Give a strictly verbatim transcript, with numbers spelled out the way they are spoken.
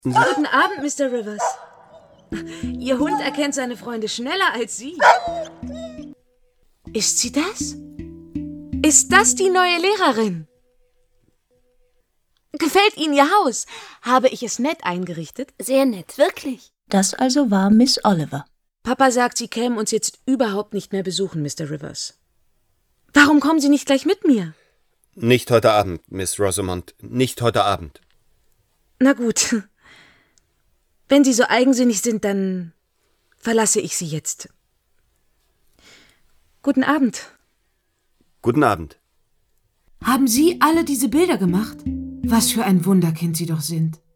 Guten Abend, Mister Rivers. Ihr Hund erkennt seine Freunde schneller als Sie. Ist sie das? Ist das die neue Lehrerin? Gefällt Ihnen Ihr Haus? Habe ich es nett eingerichtet? Sehr nett, wirklich. Das also war Miss Oliver. Papa sagt, Sie kämen uns jetzt überhaupt nicht mehr besuchen, Mister Rivers. Warum kommen Sie nicht gleich mit mir? Nicht heute Abend, Miss Rosamond. Nicht heute Abend. Na gut. Wenn Sie so eigensinnig sind, dann verlasse ich Sie jetzt. Guten Abend. Guten Abend. Haben Sie alle diese Bilder gemacht? Was für ein Wunderkind Sie doch sind.